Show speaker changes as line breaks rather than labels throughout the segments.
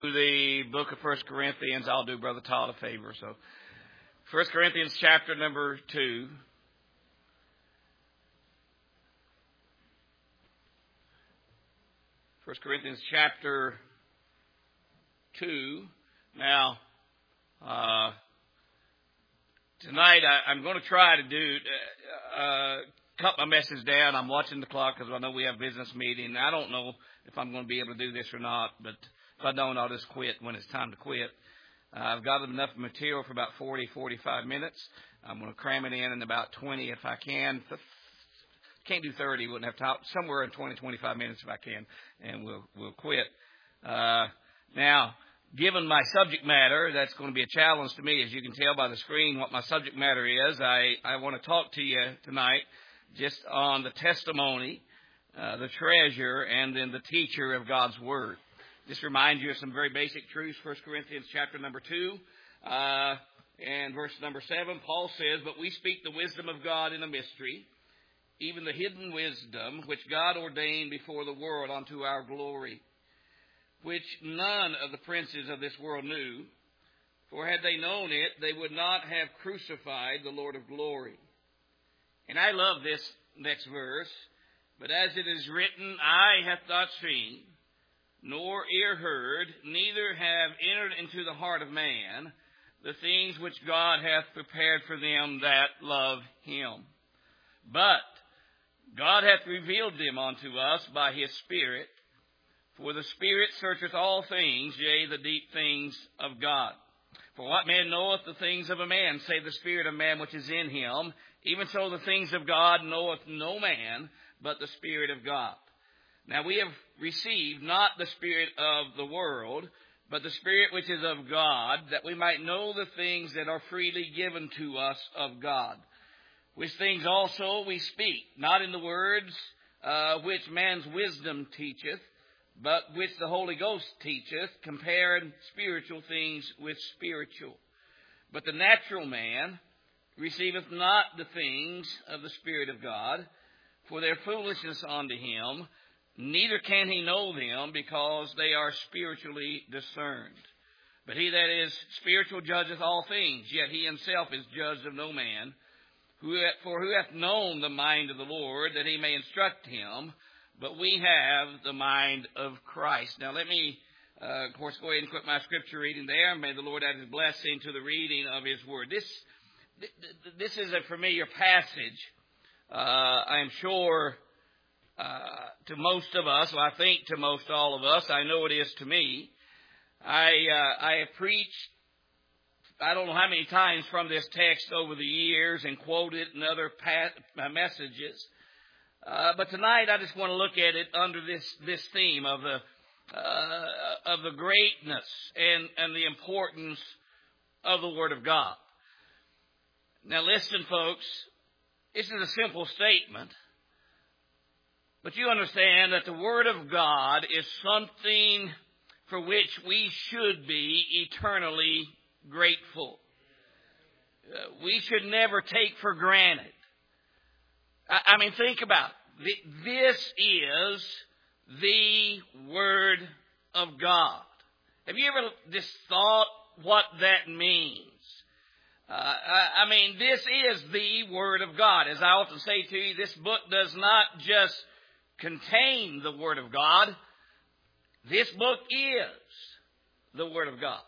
The book of 1 Corinthians. I'll do Brother Todd a favor. So 1 Corinthians chapter number 2. First Corinthians chapter 2. Now, tonight I'm going to try to cut my message down. I'm watching the clock because I know we have business meeting. I don't know if I'm going to be able to do this or not, but if I don't, I'll just quit when it's time to quit. I've got enough material for about 45 minutes. I'm going to cram it in about 20 if I can. Can't do 30. Wouldn't have time. Somewhere in 25 minutes if I can, and we'll quit. Now, given my subject matter, that's going to be a challenge to me, as you can tell by the screen what my subject matter is. I want to talk to you tonight just on the testimony, the treasure, and then the teacher of God's Word. Just remind you of some very basic truths. 1 Corinthians chapter number 2 and verse number 7. Paul says, "But we speak the wisdom of God in a mystery, even the hidden wisdom which God ordained before the world unto our glory, which none of the princes of this world knew. For had they known it, they would not have crucified the Lord of glory." And I love this next verse. "But as it is written, eye hath not seen, nor ear heard, neither have entered into the heart of man the things which God hath prepared for them that love him. But God hath revealed them unto us by his Spirit. For the Spirit searcheth all things, yea, the deep things of God. For what man knoweth the things of a man, save the spirit of man which is in him? Even so the things of God knoweth no man, but the Spirit of God. Now we have received not the spirit of the world, but the Spirit which is of God, that we might know the things that are freely given to us of God. Which things also we speak, not in the words which man's wisdom teacheth, but which the Holy Ghost teacheth, comparing spiritual things with spiritual. But the natural man receiveth not the things of the Spirit of God, for their foolishness unto him, neither can he know them, because they are spiritually discerned. But he that is spiritual judgeth all things, yet he himself is judged of no man. For who hath known the mind of the Lord, that he may instruct him? But we have the mind of Christ." Now let me, of course, go ahead and quit my scripture reading there. May the Lord add his blessing to the reading of his word. This is a familiar passage. I am sure to most of us, well, I think to most all of us, I know it is to me. I have preached, I don't know how many times from this text over the years and quoted in other messages. But tonight I just want to look at it under this theme of the greatness and the importance of the Word of God. Now listen, folks, this is a simple statement, but you understand that the Word of God is something for which we should be eternally grateful. We should never take for granted. I mean, think about it. This is the Word of God. Have you ever just thought what that means? I mean, this is the Word of God. As I often say to you, this book does not just contain the Word of God. This book is the Word of God.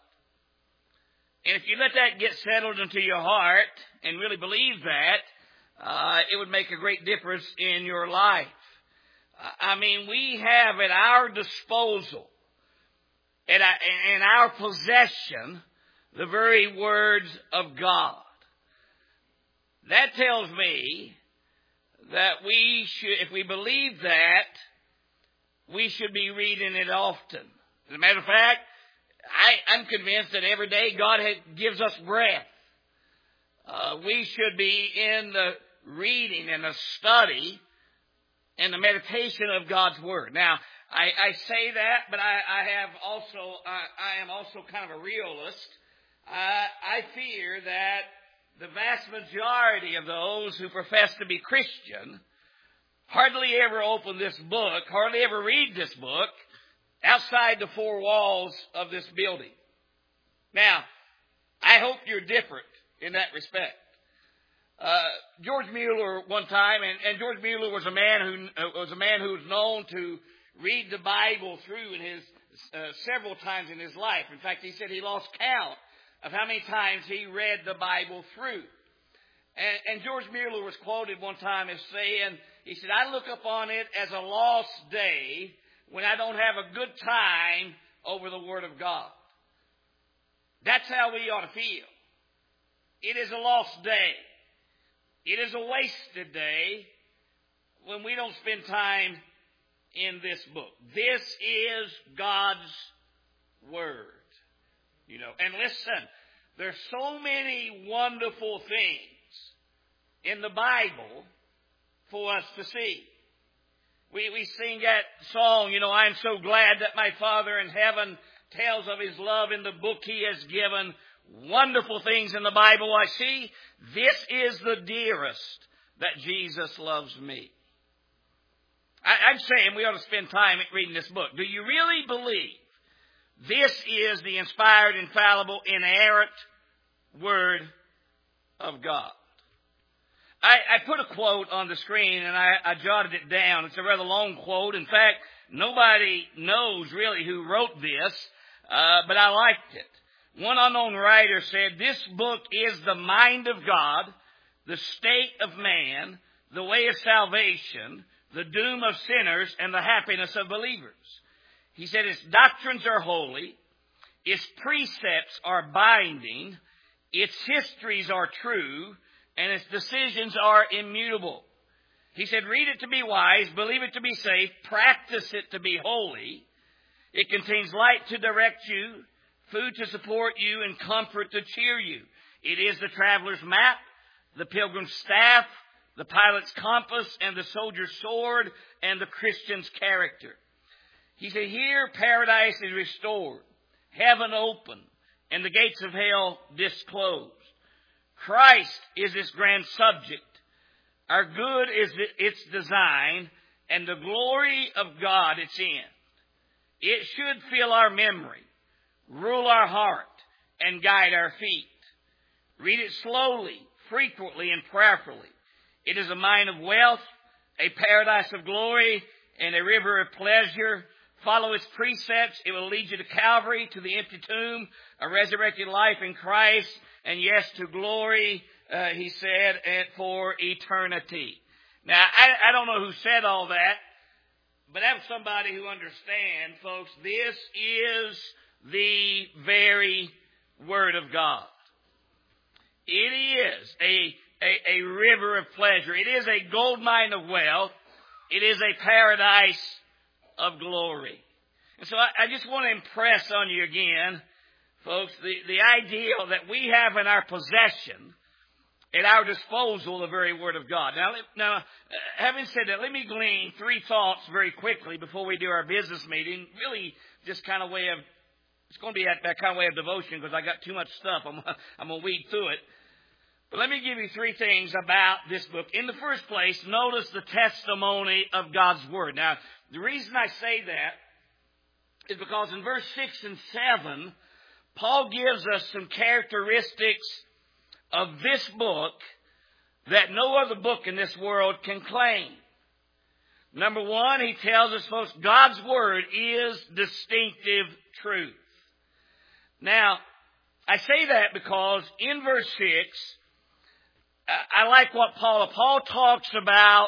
And if you let that get settled into your heart and really believe that, it would make a great difference in your life. I mean, we have at our disposal, in our possession, the very words of God. That tells me that we should, if we believe that, we should be reading it often. As a matter of fact, I'm convinced that every day God gives us breath. We should be in the reading and the study and the meditation of God's Word. Now, I say that, but I am also kind of a realist. I fear that the vast majority of those who profess to be Christian hardly ever open this book, hardly ever read this book, outside the four walls of this building. Now, I hope you're different in that respect. George Mueller one time, and George Mueller was a man who was known to read the Bible through in his several times in his life. In fact, he said he lost count of how many times he read the Bible through. And George Mueller was quoted one time as saying, he said, "I look upon it as a lost day when I don't have a good time over the Word of God." That's how we ought to feel. It is a lost day. It is a wasted day when we don't spend time in this book. This is God's Word. You know, and listen, there's so many wonderful things in the Bible for us to see. We sing that song, you know, "I'm so glad that my Father in heaven tells of His love in the book He has given." Wonderful things in the Bible I see. This is the dearest that Jesus loves me. I'm saying we ought to spend time reading this book. Do you really believe this is the inspired, infallible, inerrant Word of God? I put a quote on the screen and I jotted it down. It's a rather long quote. In fact, nobody knows really who wrote this, but I liked it. One unknown writer said, "This book is the mind of God, the state of man, the way of salvation, the doom of sinners, and the happiness of believers." He said its doctrines are holy, its precepts are binding, its histories are true, and its decisions are immutable. He said, "Read it to be wise, believe it to be safe, practice it to be holy. It contains light to direct you, food to support you, and comfort to cheer you. It is the traveler's map, the pilgrim's staff, the pilot's compass, and the soldier's sword, and the Christian's character." He said, "Here paradise is restored, heaven open, and the gates of hell disclosed. Christ is its grand subject. Our good is its design, and the glory of God its end. It should fill our memory, rule our heart, and guide our feet. Read it slowly, frequently, and prayerfully. It is a mine of wealth, a paradise of glory, and a river of pleasure. Follow its precepts. It will lead you to Calvary, to the empty tomb, a resurrected life in Christ, and yes, to glory," he said, "and for eternity." Now, I don't know who said all that, but that's somebody who understands, folks. This is the very Word of God. It is a river of pleasure. It is a gold mine of wealth. It is a paradise of glory. And so I just want to impress on you again, folks, the ideal that we have in our possession, at our disposal, the very Word of God. Now, having said that, let me glean three thoughts very quickly before we do our business meeting. Really, just kind of way of, it's going to be that kind of way of devotion because I got too much stuff. I'm going to weed through it. But let me give you three things about this book. In the first place, notice the testimony of God's Word. Now, the reason I say that is because in verse 6 and 7, Paul gives us some characteristics of this book that no other book in this world can claim. Number one, he tells us, folks, God's Word is distinctive truth. Now, I say that because in verse 6, I like what Paul talks about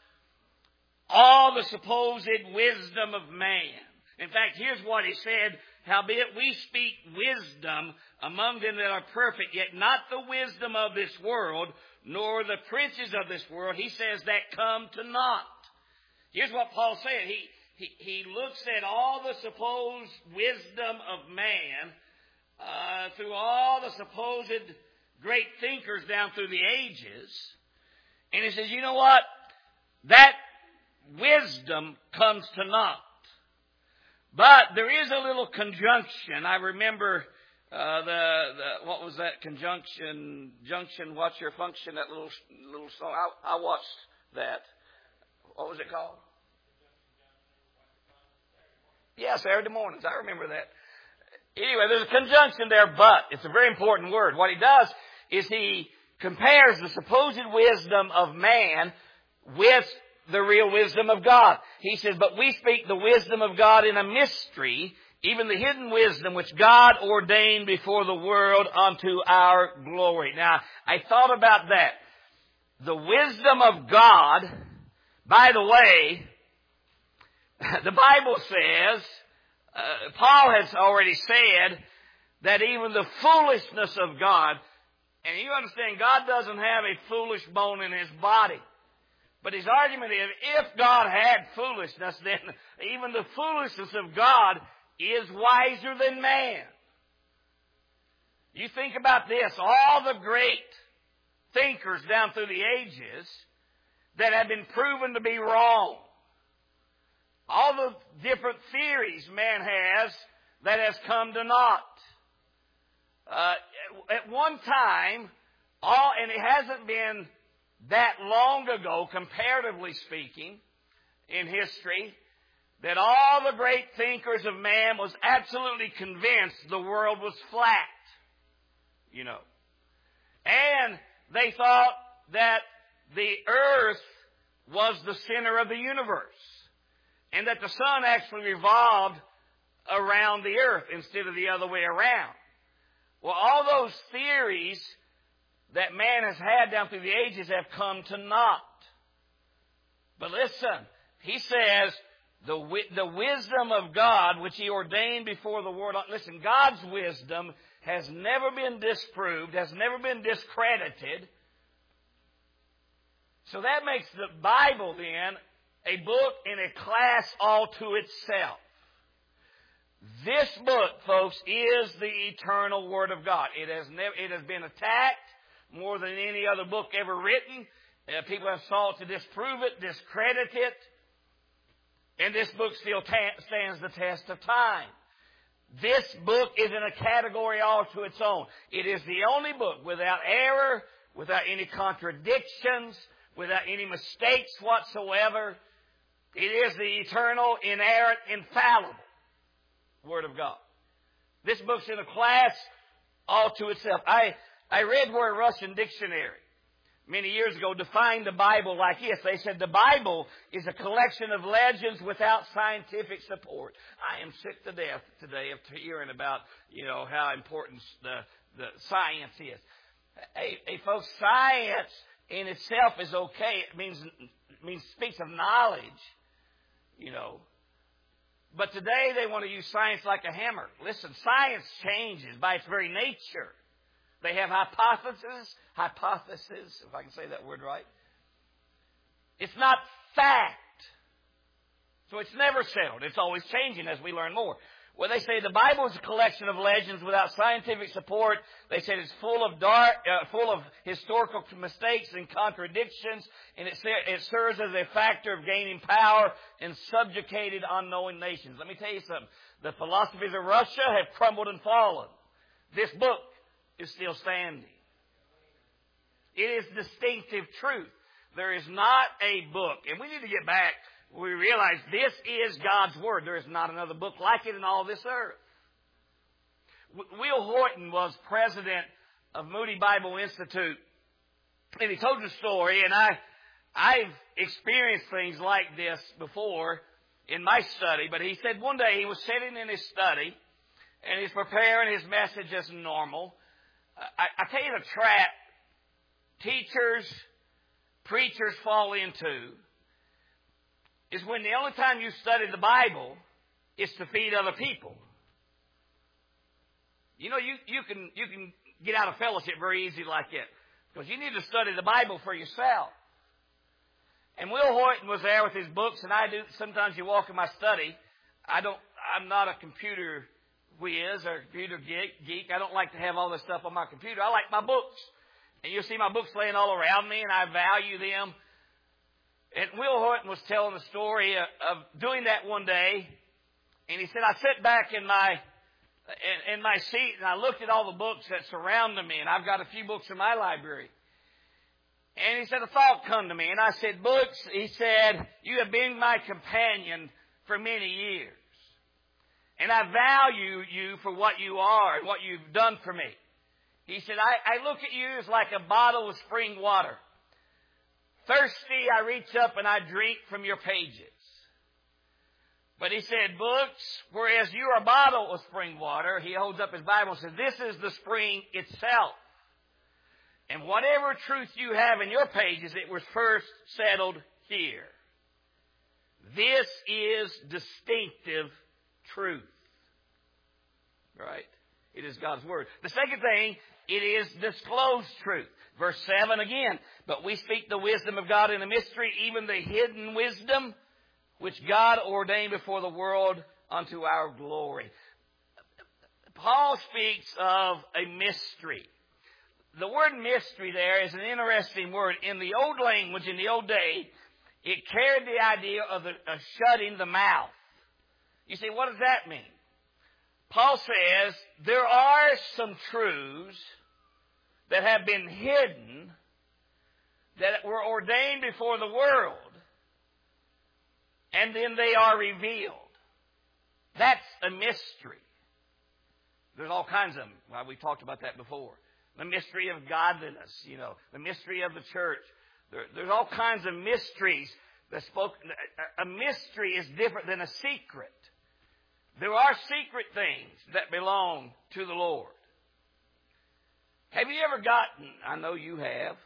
all the supposed wisdom of man. In fact, here's what he said, "Howbeit we speak wisdom among them that are perfect, yet not the wisdom of this world, nor the princes of this world," he says, "that come to naught." Here's what Paul said. He looks at all the supposed wisdom of man through all the supposed great thinkers down through the ages. And he says, you know what? That wisdom comes to naught. But there is a little conjunction. I remember what was that conjunction? Junction, what's your function? That little song. I watched that. What was it called? Yeah, Saturday mornings. I remember that. Anyway, there's a conjunction there, but. It's a very important word. What he does is he compares the supposed wisdom of man with the real wisdom of God. He says, but we speak the wisdom of God in a mystery, even the hidden wisdom which God ordained before the world unto our glory. Now, I thought about that. The wisdom of God, by the way, the Bible says, Paul has already said that even the foolishness of God, and you understand, God doesn't have a foolish bone in His body. But his argument is, if God had foolishness, then even the foolishness of God is wiser than man. You think about this, all the great thinkers down through the ages that have been proven to be wrong. All the different theories man has that has come to naught. At one time, and it hasn't been that long ago, comparatively speaking, in history, that all the great thinkers of man was absolutely convinced the world was flat. You know. And they thought that the earth was the center of the universe. And that the sun actually revolved around the earth instead of the other way around. Well, all those theories that man has had down through the ages have come to naught. But listen, he says, the wisdom of God, which He ordained before the world. Listen, God's wisdom has never been disproved, has never been discredited. So that makes the Bible, then, a book in a class all to itself. This book, folks, is the eternal Word of God. It has been attacked more than any other book ever written. People have sought to disprove it, discredit it. And this book still stands the test of time. This book is in a category all to its own. It is the only book without error, without any contradictions, without any mistakes whatsoever. It is the eternal, inerrant, infallible Word of God. This book's in a class all to itself. I read where a Russian dictionary many years ago defined the Bible like this. They said the Bible is a collection of legends without scientific support. I am sick to death today of hearing about, how important the science is. Hey, folks, science in itself is okay. It means speaks of knowledge, But today they want to use science like a hammer. Listen, science changes by its very nature. They have hypotheses, if I can say that word right. It's not fact. So it's never settled. It's always changing as we learn more. Well, they say the Bible is a collection of legends without scientific support. They said it's full of historical mistakes and contradictions, and it serves as a factor of gaining power in subjugated, unknowing nations. Let me tell you something. The philosophies of Russia have crumbled and fallen. This book is still standing. It is distinctive truth. There is not a book, and we need to get back. We realize this is God's Word. There is not another book like it in all this earth. Will Horton was president of Moody Bible Institute, and he told the story, and I've experienced things like this before in my study, but he said one day he was sitting in his study, and he's preparing his message as normal. I tell you the trap teachers, preachers fall into is when the only time you study the Bible is to feed other people. You can get out of fellowship very easy like that because you need to study the Bible for yourself. And Will Horton was there with his books, and I do. Sometimes you walk in my study. I'm not a computer whiz or computer geek. I don't like to have all this stuff on my computer. I like my books. And you'll see my books laying all around me, and I value them. And Will Horton was telling the story of doing that one day. And he said, I sat back in my seat, and I looked at all the books that surrounded me. And I've got a few books in my library. And he said, a thought come to me. And I said, books, he said, you have been my companion for many years. And I value you for what you are and what you've done for me. He said, I look at you as like a bottle of spring water. Thirsty, I reach up and I drink from your pages. But he said, books, whereas you're a bottle of spring water, he holds up his Bible and says, this is the spring itself. And whatever truth you have in your pages, it was first settled here. This is distinctive truth. Right? It is God's Word. The second thing, it is disclosed truth. Verse 7 again, but we speak the wisdom of God in a mystery, even the hidden wisdom, which God ordained before the world unto our glory. Paul speaks of a mystery. The word mystery there is an interesting word. In the old language, in the old day, it carried the idea of shutting the mouth. You say, what does that mean? Paul says there are some truths that have been hidden that were ordained before the world, and then they are revealed. That's a mystery. There's all kinds of them. Well, we talked about that before. The mystery of godliness, the mystery of the church. There's all kinds of mysteries that a mystery is different than a secret. There are secret things that belong to the Lord. Have you ever gotten, I know you have,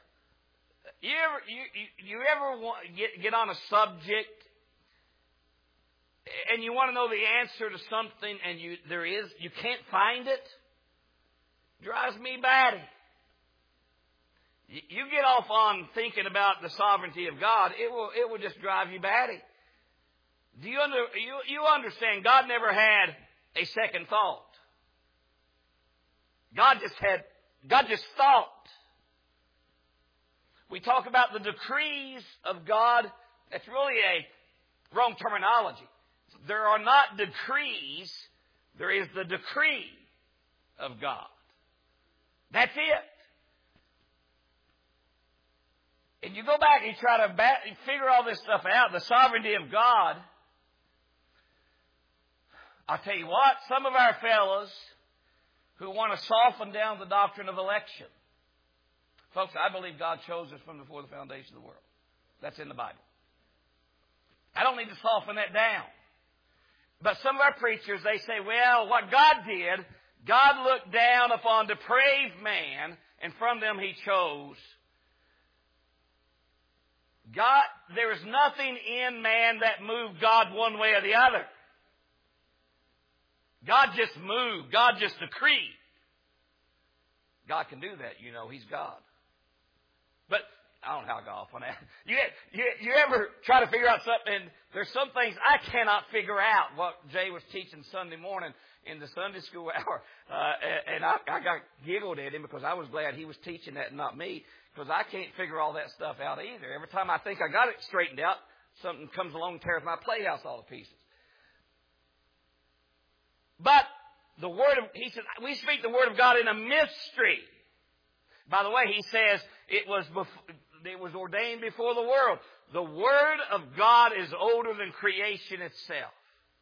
you ever get on a subject and you want to know the answer to something and you can't find it? Drives me batty. You get off on thinking about the sovereignty of God, it will just drive you batty. Do you understand? God never had a second thought. God just thought. We talk about the decrees of God. That's really a wrong terminology. There are not decrees. There is the decree of God. That's it. And you go back and you try to figure all this stuff out, the sovereignty of God. I'll tell you what, some of our fellows who want to soften down the doctrine of election. Folks, I believe God chose us from before the foundation of the world. That's in the Bible. I don't need to soften that down. But some of our preachers, they say, well, what God did, God looked down upon depraved man, and from them He chose. God, there is nothing in man that moved God one way or the other. God just moved. God just decreed. God can do that, He's God. But I don't know how I got off on that. You ever try to figure out something? There's some things I cannot figure out. What Jay was teaching Sunday morning in the Sunday school hour. And I got giggled at him because I was glad he was teaching that and not me. Because I can't figure all that stuff out either. Every time I think I got it straightened out, something comes along and tears my playhouse all to pieces. But he said, we speak the Word of God in a mystery. By the way, he says it was ordained before the world. The Word of God is older than creation itself.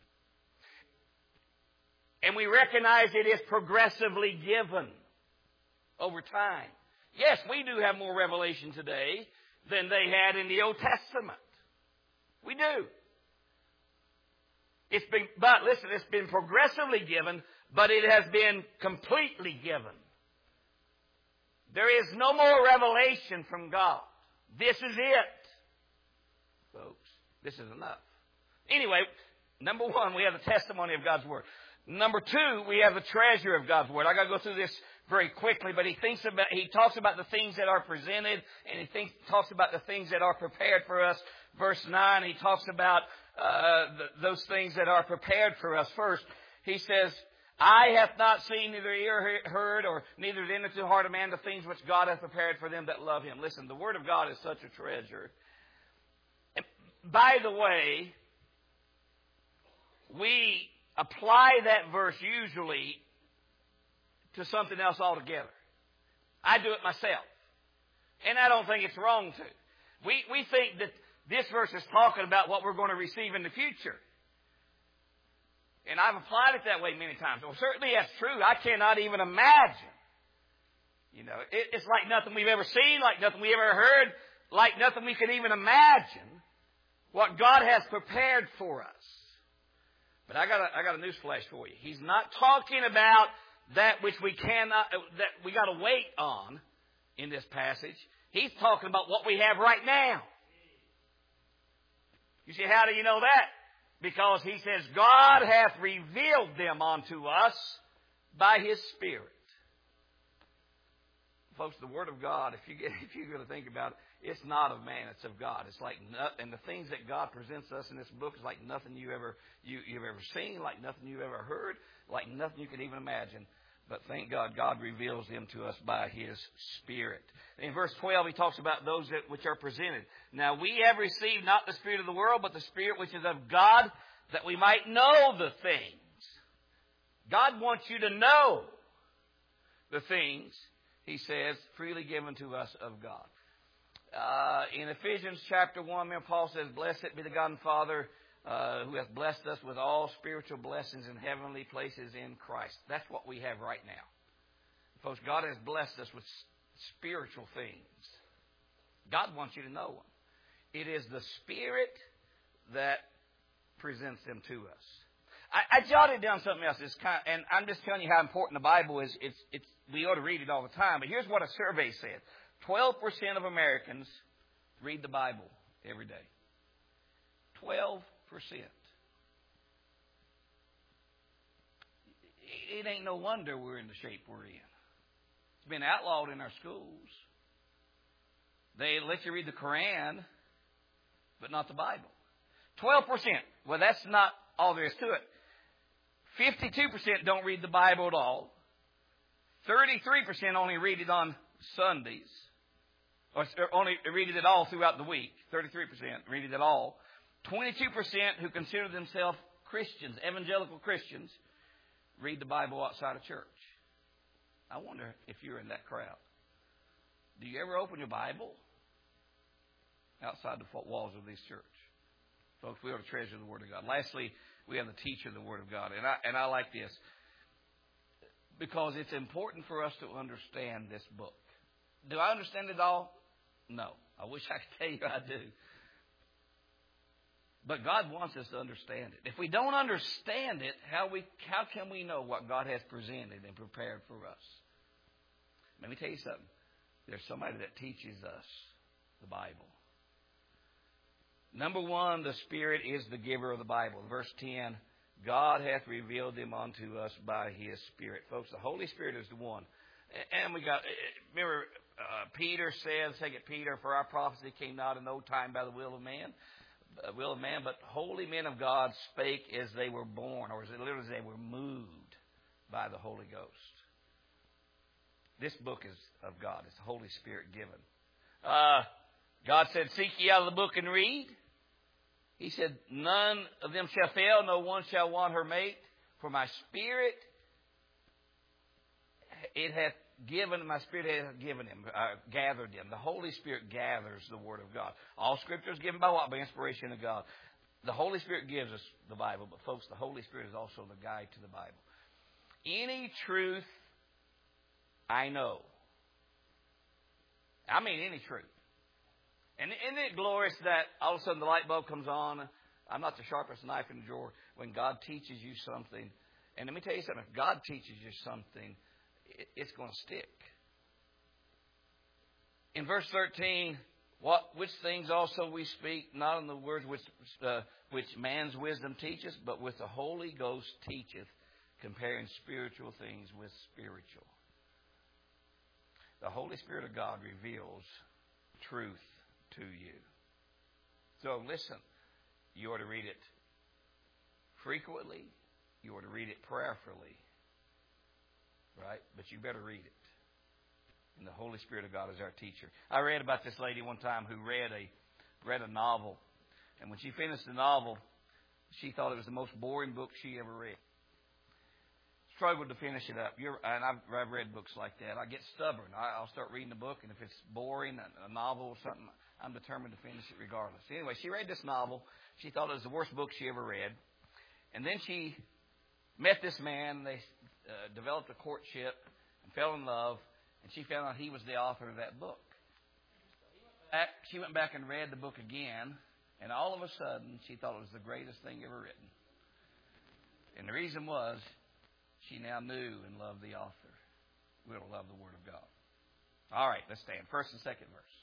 And we recognize it is progressively given over time. Yes, we do have more revelation today than they had in the Old Testament. We do. It's been progressively given, but it has been completely given. There is no more revelation from God. This is it. Folks, this is enough. Anyway, number one, we have the testimony of God's Word. Number two, we have the treasure of God's Word. I got to go through this very quickly, but he talks about the things that are presented, and he talks about the things that are prepared for us. Verse 9, he talks about those things that are prepared for us. First, he says, eye hath not seen, neither ear heard, or neither entered into the heart of man the things which God hath prepared for them that love Him. Listen, the Word of God is such a treasure. And by the way, we apply that verse usually to something else altogether. I do it myself. And I don't think it's wrong to. We think that this verse is talking about what we're going to receive in the future. And I've applied it that way many times. Well, certainly that's true. I cannot even imagine. You know, it's like nothing we've ever seen, like nothing we ever heard, like nothing we could even imagine what God has prepared for us. But I got a newsflash for you. He's not talking about that which we cannot, that we got to wait on in this passage. He's talking about what we have right now. You see, how do you know that? Because he says, God hath revealed them unto us by His Spirit. Folks, the Word of God, if you're going to think about it, it's not of man, it's of God. It's like, and the things that God presents us in this book is like nothing you've ever seen, like nothing you've ever heard, like nothing you could even imagine. But thank God, God reveals them to us by His Spirit. In verse 12, he talks about those which are presented. Now we have received not the spirit of the world, but the Spirit which is of God, that we might know the things. God wants you to know the things, he says, freely given to us of God. In Ephesians chapter 1, Paul says, Blessed be the God and Father who hath blessed us with all spiritual blessings in heavenly places in Christ. That's what we have right now. Folks, God has blessed us with spiritual things. God wants you to know them. It is the Spirit that presents them to us. I jotted down something else. And I'm just telling you how important the Bible is. We ought to read it all the time. But here's what a survey said. 12% of Americans read the Bible every day. 12%. It ain't no wonder we're in the shape we're in. It's been outlawed in our schools. They let you read the Quran, but not the Bible. 12%. Well, that's not all there is to it. 52% don't read the Bible at all. 33% only read it on Sundays. Or only read it at all throughout the week. 33% read it at all. 22% who consider themselves Christians, evangelical Christians, read the Bible outside of church. I wonder if you're in that crowd. Do you ever open your Bible outside the walls of this church? Folks, we ought to treasure the Word of God. Lastly, we have the teacher of the Word of God. And I like this because it's important for us to understand this book. Do I understand it all? No. I wish I could tell you I do. But God wants us to understand it. If we don't understand it, how can we know what God has presented and prepared for us? Let me tell you something. There's somebody that teaches us the Bible. Number one, the Spirit is the giver of the Bible. Verse 10, God hath revealed them unto us by His Spirit. Folks, the Holy Spirit is the one. And remember, Peter said, 2 Peter, for our prophecy came not in no time by the will of man, but holy men of God spake as they were born, or as literally as they were moved by the Holy Ghost. This book is of God. It's the Holy Spirit given. God said, seek ye out of the book and read. He said, none of them shall fail, no one shall want her mate. For my Spirit, my Spirit hath given him, gathered him. The Holy Spirit gathers the Word of God. All Scripture is given by what? By inspiration of God. The Holy Spirit gives us the Bible, but folks, the Holy Spirit is also the guide to the Bible. Any truth I know. I mean any truth. And isn't it glorious that all of a sudden the light bulb comes on? I'm not the sharpest knife in the drawer. When God teaches you something, and let me tell you something, if God teaches you something, it's going to stick. In verse 13, which things also we speak, not in the words which man's wisdom teacheth, but with the Holy Ghost teacheth, comparing spiritual things with spiritual. The Holy Spirit of God reveals truth to you. So listen, you ought to read it frequently. You ought to read it prayerfully. Right? But you better read it. And the Holy Spirit of God is our teacher. I read about this lady one time who read a novel. And when she finished the novel, she thought it was the most boring book she ever read. Struggled to finish it up. And I've read books like that. I get stubborn. I'll start reading the book, and if it's boring, a novel or something, I'm determined to finish it regardless. Anyway, she read this novel. She thought it was the worst book she ever read. And then she met this man. They developed a courtship and fell in love, and she found out he was the author of that book. She went back and read the book again, and all of a sudden, she thought it was the greatest thing ever written. And the reason was, she now knew and loved the author. We'll love the Word of God. All right, let's stand. First and second verse.